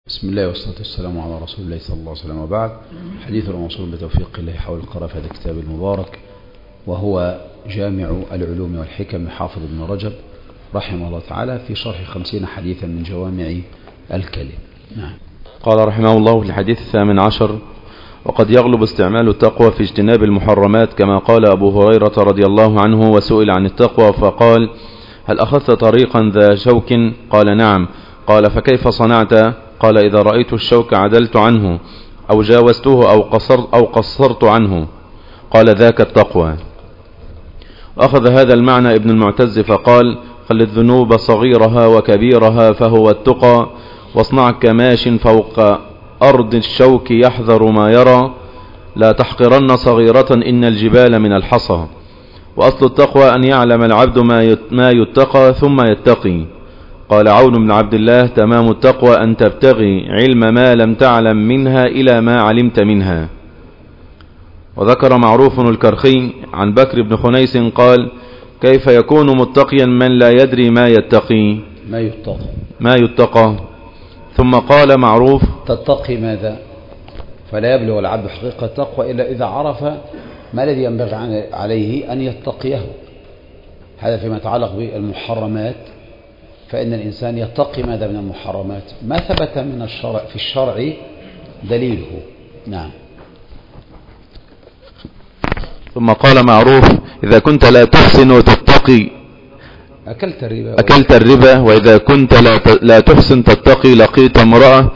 بسم الله والصلاة والسلام على رسول الله صلى الله عليه وسلم، وبعد. حديث الموصول بتوفيق الله حول القراءة في هذا الكتاب المبارك، وهو جامع العلوم والحكم حافظ ابن رجب رحمه الله تعالى في شرح 50 حديثا من جوامع الكلم. نعم. قال رحمه الله في الحديث 18: وقد يغلب استعمال التقوى في اجتناب المحرمات، كما قال أبو هريرة رضي الله عنه وسئل عن التقوى فقال: هل أخذت طريقا ذا شوك؟ قال: نعم. قال: فكيف صنعت؟ قال: إذا رأيت الشوك عدلت عنه، أو جاوزته أو قصرت عنه. قال: ذاك التقوى. وأخذ هذا المعنى ابن المعتز فقال: خل الذنوب صغيرها وكبيرها فهو التقى، واصنع كماش فوق أرض الشوك يحذر ما يرى، لا تحقرن صغيرة إن الجبال من الحصى. وأصل التقوى أن يعلم العبد ما يتقى ثم يتقي. قال عون بن عبد الله: تمام التقوى أن تبتغي علم ما لم تعلم منها إلى ما علمت منها. وذكر معروف الكرخي عن بكر بن خنيس قال: كيف يكون متقيا من لا يدري ما يتقي؟ ما يتقى. ثم قال معروف: تتقي ماذا؟ فلا يبلغ العبد حقيقة التقوى إلا إذا عرف ما الذي ينبغي عليه أن يتقيه. هذا فيما يتعلق بالمحرمات، فإن الإنسان يتقي ماذا من المحرمات؟ ما ثبت من الشرع في الشرع دليله. نعم. ثم قال معروف: إذا كنت لا تحسن وتتقي أكلت الربا، وإذا كنت لا تحسن تتقي لقيتك امرأة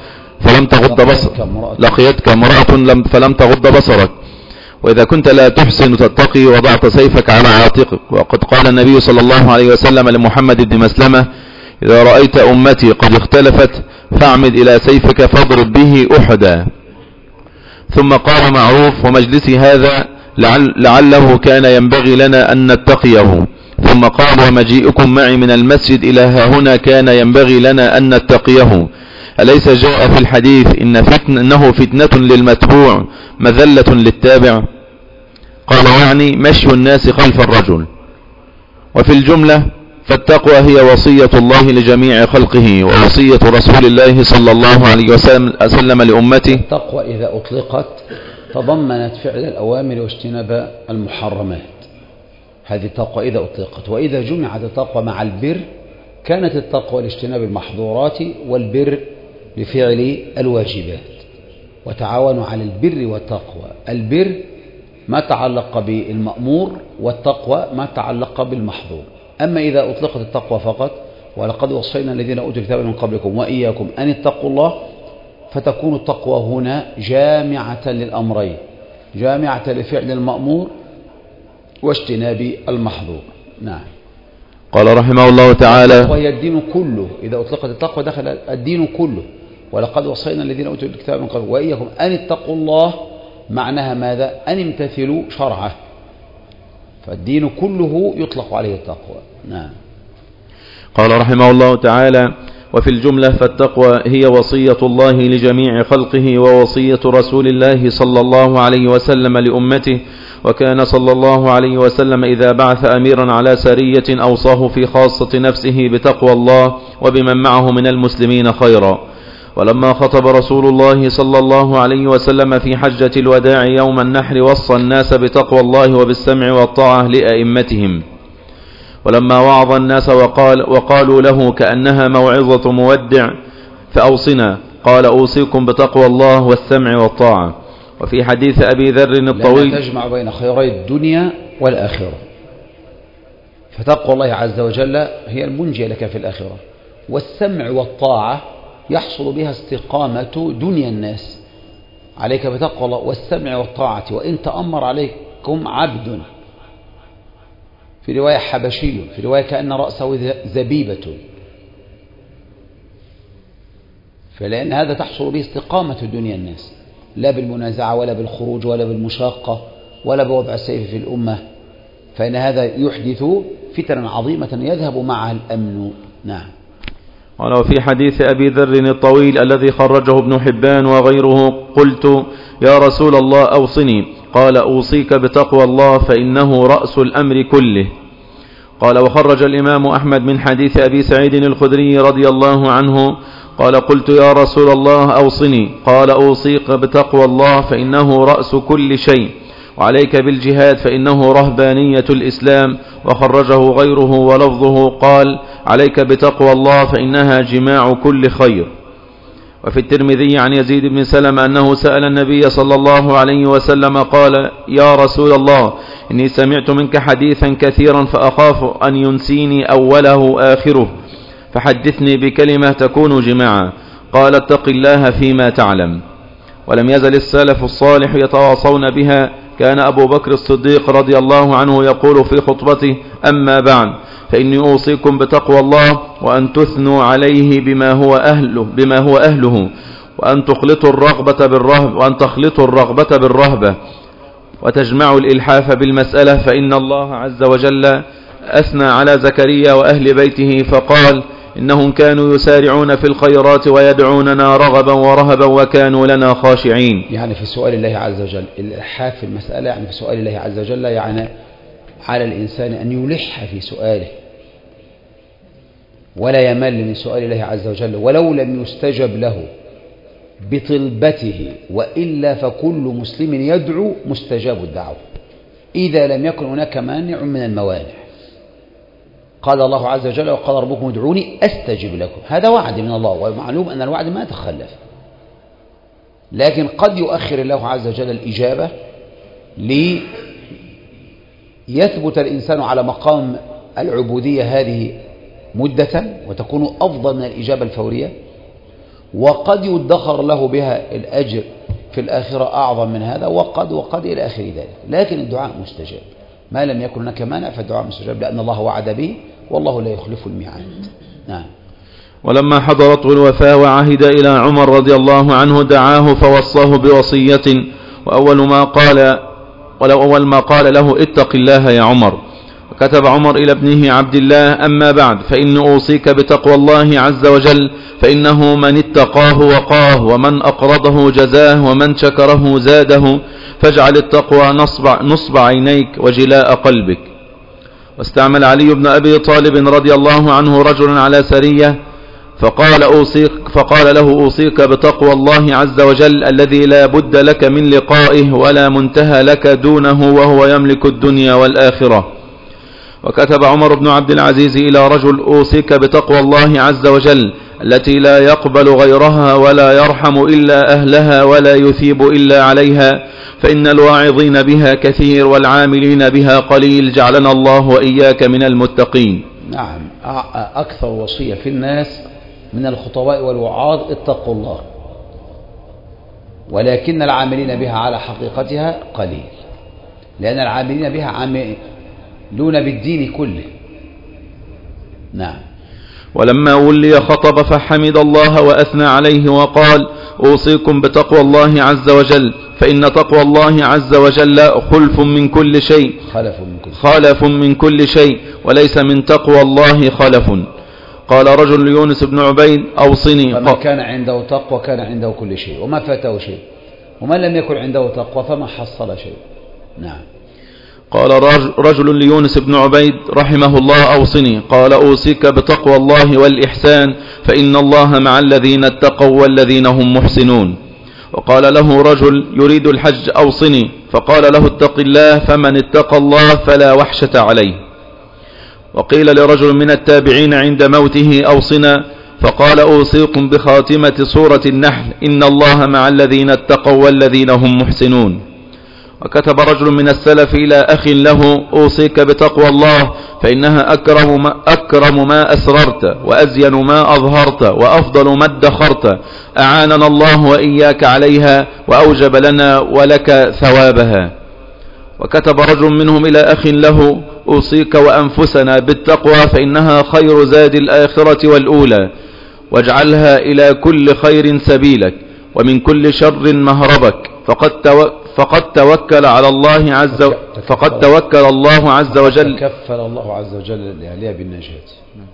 فلم تغض بصرك، وإذا كنت لا تحسن تتقي وضعت سيفك على عاتقك. وقد قال النبي صلى الله عليه وسلم لمحمد بن مسلمة: إذا رأيت أمتي قد اختلفت فاعمد إلى سيفك فاضرب به أحدا. ثم قال معروف: ومجلسي هذا لعله كان ينبغي لنا أن نتقيه. ثم قال: ومجيئكم معي من المسجد إلى هنا كان ينبغي لنا أن نتقيه. أليس جاء في الحديث إنه فتنة للمتبوع مذلة للتابع؟ قال: يعني مشي الناس خلف الرجل. وفي الجملة فالتقوى هي وصية الله لجميع خلقه، ووصية رسول الله صلى الله عليه وسلم لأمته. التقوى إذا أطلقت تضمنت فعل الأوامر واجتناب المحرمات. هذه التقوى إذا أطلقت. وإذا جمعت التقوى مع البر كانت التقوى لاجتناب المحظورات والبر لفعل الواجبات. وتعاونوا على البر والتقوى. البر ما تعلق بالمأمور، والتقوى ما تعلق بالمحظور. أما إذا أطلقت التقوى فقط: ولقد وصينا الذين أوتوا الكتاب من قبلكم وإياكم أن اتقوا الله، فتكون التقوى هنا جامعة للأمرين، جامعة لفعل المأمور واجتناب المحظور. نعم. قال رحمه الله تعالى: وهي الدين كله. إذا أطلقت التقوى دخل الدين كله. ولقد وصينا الذين أوتوا الكتاب من قبلكم وإياكم أن اتقوا الله، معناها ماذا؟ أن امتثلوا شرعه. فالدين كله يطلق عليه التقوى. نعم. قال رحمه الله تعالى: وفي الجملة فالتقوى هي وصية الله لجميع خلقه، ووصية رسول الله صلى الله عليه وسلم لأمته. وكان صلى الله عليه وسلم إذا بعث أميرا على سرية أوصاه في خاصة نفسه بتقوى الله وبمن معه من المسلمين خيرا. ولما خطب رسول الله صلى الله عليه وسلم في حجة الوداع يوم النحر وصى الناس بتقوى الله وبالسمع والطاعة لأئمتهم. ولما وعظ الناس وقالوا له كأنها موعظة مودع: فأوصنا، قال: أوصيكم بتقوى الله والسمع والطاعة. وفي حديث أبي ذر الطويل: لا تجمع بين خيري الدنيا والآخرة. فتقوى الله عز وجل هي المنجية لك في الآخرة، والسمع والطاعة يحصل بها استقامة دنيا الناس. عليك بتقوى الله والسمع والطاعة، وإن تأمر عليكم عبد، في رواية حبشي، في رواية كأن رأسه زبيبة، فلأن هذا تحصل به استقامة دنيا الناس، لا بالمنازعة ولا بالخروج ولا بالمشاقة ولا بوضع السيف في الأمة، فإن هذا يحدث فتنة عظيمة يذهب معها الأمن. نعم. وفي حديث أبي ذر الطويل الذي خرجه ابن حبان وغيره: قلت: يا رسول الله أوصني. قال: أوصيك بتقوى الله فإنه رأس الأمر كله. قال: وخرج الإمام أحمد من حديث أبي سعيد الخدري رضي الله عنه قال قلت يا رسول الله أوصني. قال أوصيك بتقوى الله فإنه رأس كل شيء، وعليك بالجهاد فإنه رهبانية الإسلام. وخرجه غيره ولفظه قال عليك بتقوى الله فإنها جماع كل خير. وفي الترمذي عن يزيد بن سلمة أنه سأل النبي صلى الله عليه وسلم قال يا رسول الله إني سمعت منك حديثا كثيرا فأخاف أن ينسيني أوله آخره، فحدثني بكلمة تكون جماعا. قال اتق الله فيما تعلم. ولم يزل السلف الصالح يتواصون بها. كان أبو بكر الصديق رضي الله عنه يقول في خطبته أما بعد فإني أوصيكم بتقوى الله وأن تثنوا عليه بما هو أهله وأن تخلطوا الرغبة بالرهبة وتجمعوا الإلحاف بالمسألة، فإن الله عز وجل أثنى على زكريا وأهل بيته فقال إنهم كانوا يسارعون في الخيرات ويدعوننا رغبا ورهبا وكانوا لنا خاشعين. يعني في سؤال الله عز وجل الإلحاف في المسألة، يعني في سؤال الله عز وجل يعني على الإنسان أن يلح في سؤاله ولا يمل من سؤال الله عز وجل ولو لم يستجب له بطلبته، وإلا فكل مسلم يدعو مستجاب الدعوة إذا لم يكن هناك مانع من الموانع. قال الله عز وجل وقال ربكم ادعوني أستجب لكم، هذا وعد من الله، ومعلوم أن الوعد ما يتخلف، لكن قد يؤخر الله عز وجل الإجابة ليثبت الإنسان على مقام العبودية هذه مدة وتكون أفضل من الإجابة الفورية، وقد يدخر له بها الأجر في الآخرة أعظم من هذا، وقد إلى آخر ذلك. لكن الدعاء مستجاب ما لم يكن هناك مانع، فالدعاء مستجاب لأن الله وعد به والله لا يخلف الميعاد. نعم. ولما حضرته الوفاة وعهد إلى عمر رضي الله عنه دعاه فوصاه بوصية، وأول ما قال له اتق الله يا عمر. وكتب عمر إلى ابنه عبد الله أما بعد فإن أوصيك بتقوى الله عز وجل، فإنه من اتقاه وقاه ومن أقرضه جزاه ومن شكره زاده، فاجعل التقوى نصب عينيك وجلاء قلبك. واستعمل علي بن أبي طالب رضي الله عنه رجل على سرية فقال له أوصيك بتقوى الله عز وجل الذي لا بد لك من لقائه ولا منتهى لك دونه وهو يملك الدنيا والآخرة. وكتب عمر بن عبد العزيز إلى رجل أوصيك بتقوى الله عز وجل التي لا يقبل غيرها ولا يرحم إلا أهلها ولا يثيب إلا عليها، فإن الواعظين بها كثير والعاملين بها قليل، جعلنا الله وإياك من المتقين. نعم، أكثر وصية في الناس من الخطباء والوعاظ اتقوا الله، ولكن العاملين بها على حقيقتها قليل، لأن العاملين بها عاملون بالدين كله. نعم. ولما ولي خطب فحمد الله وأثنى عليه وقال أوصيكم بتقوى الله عز وجل، فإن تقوى الله عز وجل خلف من كل شيء وليس من تقوى الله خلف. قال رجل ليونس بن عبيد أوصني. فمن كان عنده تقوى كان عنده كل شيء وما فاته شيء، ومن لم يكن عنده تقوى فما حصل شيء. نعم. قال رجل ليونس بن عبيد رحمه الله أوصني. قال أوصيك بتقوى الله والإحسان، فإن الله مع الذين اتقوا والذين هم محسنون. وقال له رجل يريد الحج أوصني، فقال له اتق الله، فمن اتقى الله فلا وحشة عليه. وقيل لرجل من التابعين عند موته أوصنا، فقال أوصيكم بخاتمة سورة النحل إن الله مع الذين اتقوا والذين هم محسنون. وكتب رجل من السلف إلى أخ له أوصيك بتقوى الله، فإنها أكرم ما أسررت وأزين ما أظهرت وأفضل ما ادخرت، أعاننا الله وإياك عليها وأوجب لنا ولك ثوابها. وكتب رجل منهم إلى أخ له أوصيك وأنفسنا بالتقوى، فإنها خير زاد الآخرة والأولى، واجعلها إلى كل خير سبيلك ومن كل شر مهربك، فقد توكل الله عز وجل تكفل الله عز وجل لأهلها بالنجاة.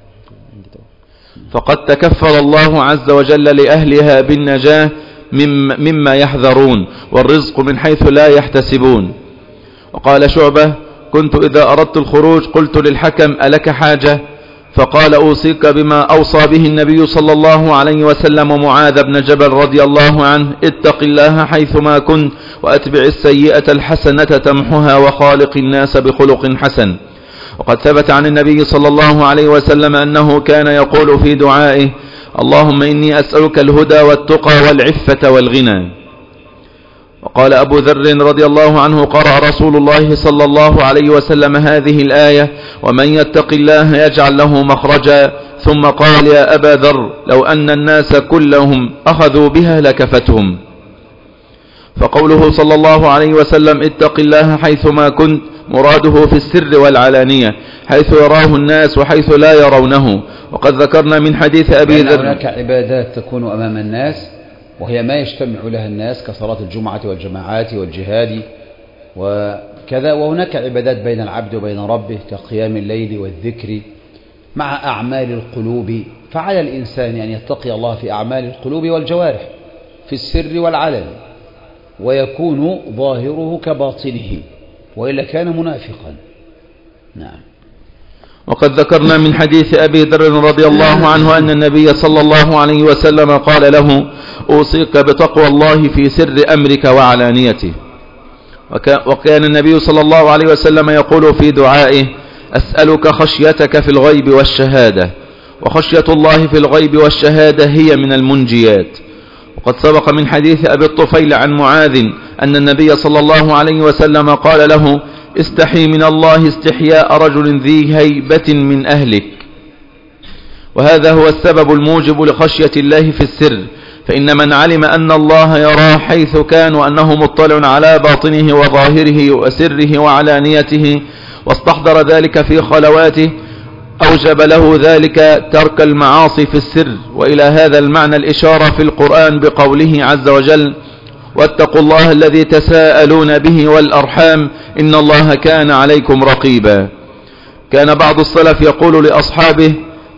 فقد تكفل الله عز وجل لأهلها بالنجاة مما يحذرون، والرزق من حيث لا يحتسبون. وقال شعبة كنت إذا أردت الخروج قلت للحكم ألك حاجة؟ فقال أوصيك بما أوصى به النبي صلى الله عليه وسلم معاذ بن جبل رضي الله عنه: اتق الله حيثما كنت وأتبع السيئة الحسنة تمحها وخالق الناس بخلق حسن. وقد ثبت عن النبي صلى الله عليه وسلم أنه كان يقول في دعائه: اللهم إني أسألك الهدى والتقى والعفة والغنى. وقال أبو ذر رضي الله عنه: قرأ رسول الله صلى الله عليه وسلم هذه الآية: ومن يتق الله يجعل له مخرجا، ثم قال: يا أبا ذر، لو أن الناس كلهم أخذوا بها لكفتهم. فقوله صلى الله عليه وسلم: اتق الله حيثما كنت، مراده في السر والعلانية، حيث يراه الناس وحيث لا يرونه. وقد ذكرنا من حديث أبي ذر هناك عبادات تكون أمام الناس وهي ما يجتمع لها الناس كصلاة الجمعة والجماعات والجهاد وكذا، وهناك عبادات بين العبد وبين ربه كقيام الليل والذكر مع أعمال القلوب. فعلى الإنسان أن يتقي الله في أعمال القلوب والجوارح في السر والعلن، ويكون ظاهره كباطنه، وإلا كان منافقا. نعم. وقد ذكرنا من حديث أبي ذر رضي الله عنه أن النبي صلى الله عليه وسلم قال له: أوصيك بتقوى الله في سر أمرك وعلانيته. وكان النبي صلى الله عليه وسلم يقول في دعائه: أسألك خشيتك في الغيب والشهادة. وخشية الله في الغيب والشهادة هي من المنجيات. وقد سبق من حديث أبي الطفيل عن معاذ أن النبي صلى الله عليه وسلم قال له: استحي من الله استحياء رجل ذي هيبة من أهلك. وهذا هو السبب الموجب لخشية الله في السر، فإن من علم أن الله يراه حيث كان وأنه مطلع على باطنه وظاهره وسره وعلانيته، واستحضر ذلك في خلواته، أوجب له ذلك ترك المعاصي في السر. وإلى هذا المعنى الإشارة في القرآن بقوله عز وجل: واتقوا الله الذي تساءلون به والأرحام إن الله كان عليكم رقيبا. كان بعض السلف يقول لأصحابه: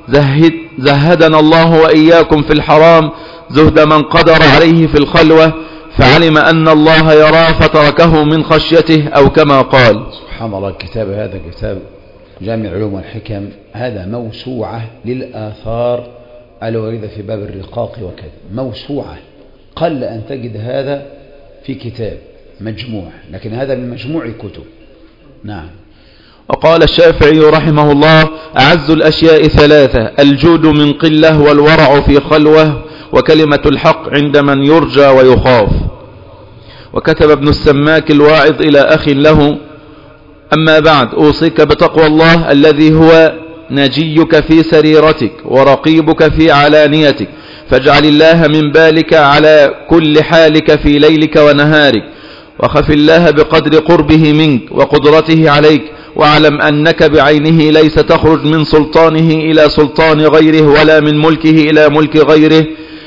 زهدنا الله وإياكم في الحرام زهد من قدر عليه في الخلوة، فعلم أن الله يراه فتركه من خشيته، أو كما قال. سبحان الله. الكتاب هذا كتاب جامع علوم والحكم، هذا موسوعة للآثار الواردة في باب الرقاق وكذا، موسوعة. قل أن تجد هذا في كتاب مجموع، لكن هذا من مجموع كتب. نعم. وقال الشافعي رحمه الله: أعز الأشياء ثلاثة: الجود من قلة، والورع في خلوة، وكلمة الحق عند من يرجى ويخاف. وكتب ابن السماك الواعظ إلى أخ له: أما بعد، أوصيك بتقوى الله الذي هو نجيك في سريرتك ورقيبك في علانيتك، فاجعل الله من بالك على كل حالك في ليلك ونهارك، وخف الله بقدر قربه منك وقدرته عليك، واعلم أنك بعينه ليس تخرج من سلطانه إلى سلطان غيره، ولا من ملكه إلى ملك غيره،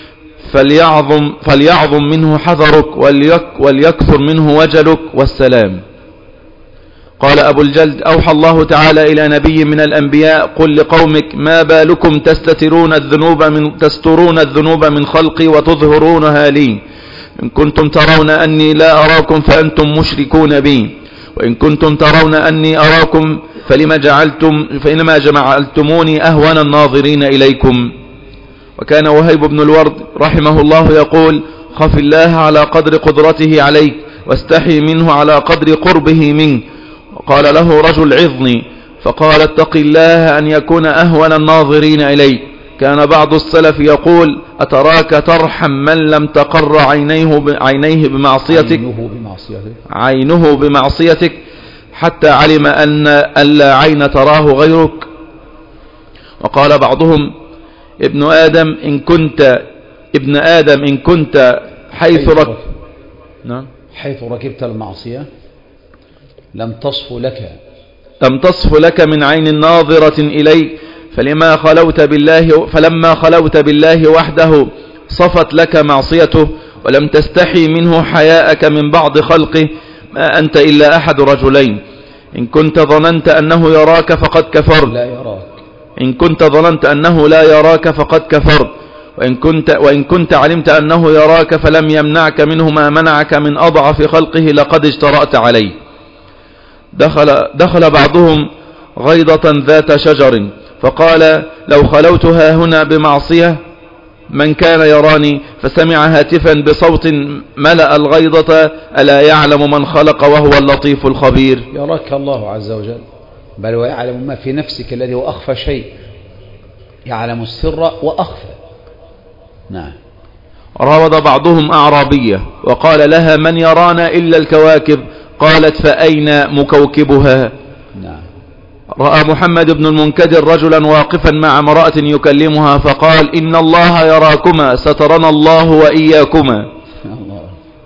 فليعظم منه حذرك وليكثر منه وجلك والسلام. قال أبو الجلد: أوحى الله تعالى إلى نبي من الأنبياء: قل لقومك ما بالكم تسترون الذنوب من خلقي وتظهرونها لي، إن كنتم ترون أني لا أراكم فأنتم مشركون بي، وإن كنتم ترون أني أراكم فإنما جعلتموني أهون الناظرين إليكم. وكان وهيب بن الورد رحمه الله يقول: خف الله على قدر قدرته عليك، واستحي منه على قدر قربه منك. وقال له رجل: عظني، فقال: اتق الله أن يكون أهون الناظرين إليك. كان بعض السلف يقول: أتراك ترحم من لم تقر عينيه بمعصيتك حتى علم أن ألا عين تراه غيرك. وقال بعضهم: ابن آدم إن كنت حيث ركبت المعصية لم تصف لك من عين ناظرة إليك، فلما خلوت بالله وحده صفت لك معصيته، ولم تستحي منه حياءك من بعض خلقه، ما أنت إلا أحد رجلين: إن كنت ظننت أنه يراك فقد كفرت، إن كنت ظننت أنه لا يراك فقد كفرت، وإن كنت علمت أنه يراك فلم يمنعك منه ما منعك من أضعف خلقه لقد اجترأت عليه. دخل بعضهم غيضة ذات شجر، فقال لو خلوتها هنا بمعصية من كان يراني، فسمع هاتفا بصوت ملأ الغيضة ألا يعلم من خلق وهو اللطيف الخبير. يراك الله عز وجل، بل ويعلم ما في نفسك الذي هو أخفى شيء، يعلم السر وأخفى. نعم. راود بعضهم أعرابية وقال لها من يرانا إلا الكواكب، قالت فأين مكوكبها؟ نعم. رأى محمد بن المنكدر رجلا واقفا مع امرأة يكلمها فقال إن الله يراكما سترنا الله وإياكما. الله.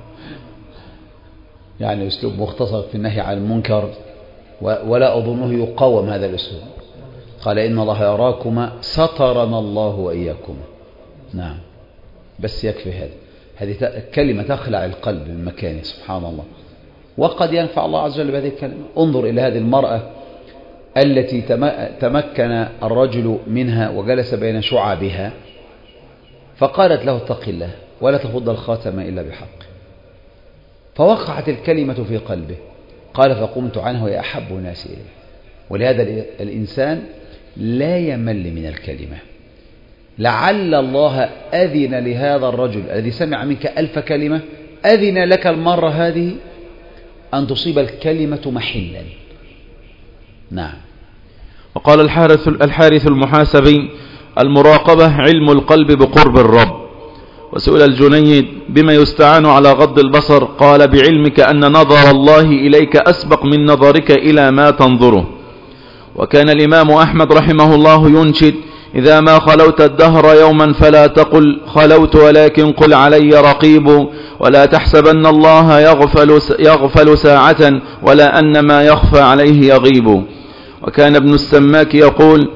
يعني أسلوب مختصر في النهي عن المنكر، ولا أظنه يقاوم هذا الأسلوب. قال إن الله يراكما سترنا الله وإياكما. نعم، بس يكفي هذا. هذه كلمة تخلع القلب من مكانه سبحان الله. وقد ينفع الله عز وجل بهذه الكلمة. انظر إلى هذه المرأة التي تمكن الرجل منها وجلس بين شعبها، فقالت له اتق الله ولا تفض الخاتم إلا بحق، فوقعت الكلمة في قلبه. قال فقمت عنه وهي أحب الناس إليه. ولهذا الإنسان لا يمل من الكلمة. لعل الله أذن لهذا الرجل الذي سمع منك 1000 كلمة، أذن لك المرة هذه أن تصيب الكلمة محلا. نعم. وقال الحارث المحاسبي المراقبة علم القلب بقرب الرب. وسئل الجنيد بما يستعان على غض البصر، قال بعلمك أن نظر الله إليك أسبق من نظرك إلى ما تنظره. وكان الإمام أحمد رحمه الله ينشد إذا ما خلوت الدهر يوما فلا تقل خلوت ولكن قل علي رقيب، ولا تحسبن الله يغفل ساعة ولا أن ما يخفى عليه يغيب. وكان ابن السماك يقول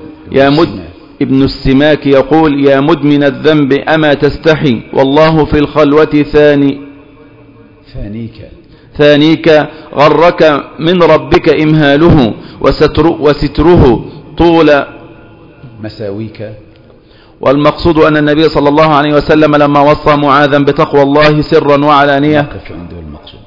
يا مدمن الذنب أما تستحي والله في الخلوة ثانيك غرك من ربك إمهاله وستره طول مساويك. والمقصود أن النبي صلى الله عليه وسلم لما وصى معاذا بتقوى الله سرا وعلانية عنده المقصود.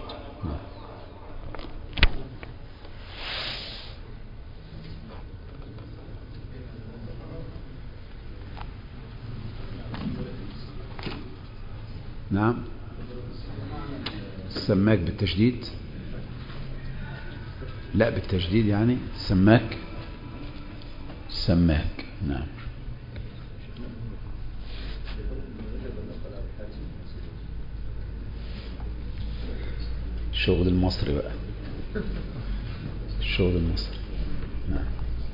نعم. السماك بالتشديد، لا بالتشديد يعني سماك. نعم. الشغل المصري بقى، الشغل المصري. نعم.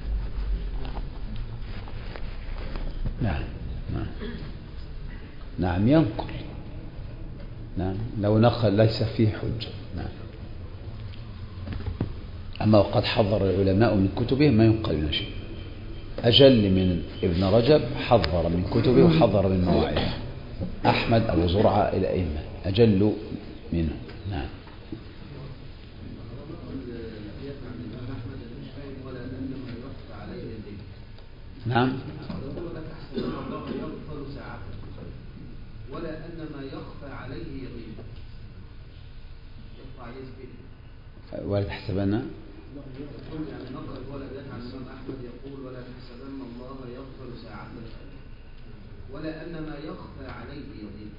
نعم. نعم. نعم ينقل. نعم لو نقل ليس فيه حجة. نعم. أما وقد حضر العلماء من كتبهم ما ينقل من شيء. أجل من ابن رجب حضر من كتبه وحضر من مواعيده. أحمد أبو زرعة إلى أئمة أجل منه. نعم. نعم. ولا أن ما يخفى عليه يغيب. ولا تحسبن يعني نقرأ ولا عن الإمام أحمد يقول ولا تحسبن الله يغفل ساعة ولا أن ما يخفى عليه يغيب.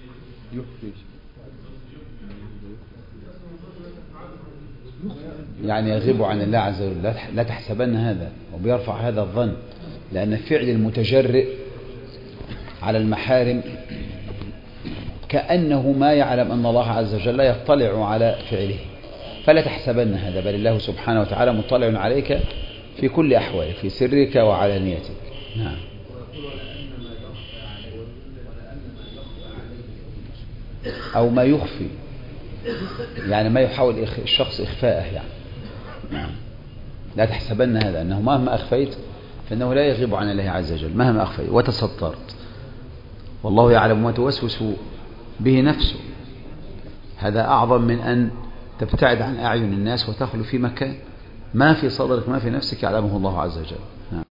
يعني يغيب عن الله عز وجل. لا تحسبن هذا، وبيرفع هذا الظن، لأن فعل المتجرئ على المحارم كأنه ما يعلم أن الله عز وجل لا يطلع على فعله. فلا تحسبن هذا، بل الله سبحانه وتعالى مطلع عليك في كل أحوالك، في سرك وعلانيتك. نعم. أو ما يخفي، يعني ما يحاول الشخص إخفاءه يعني. نعم. لا تحسبن هذا، أنه مهما أخفيت فإنه لا يغيب عن الله عز وجل مهما أخفيت وتسترت، والله يعلم ما توسوس به نفسه. هذا أعظم من أن تبتعد عن أعين الناس وتخلو في مكان ما في صدرك ما في نفسك يعلمه الله عز وجل.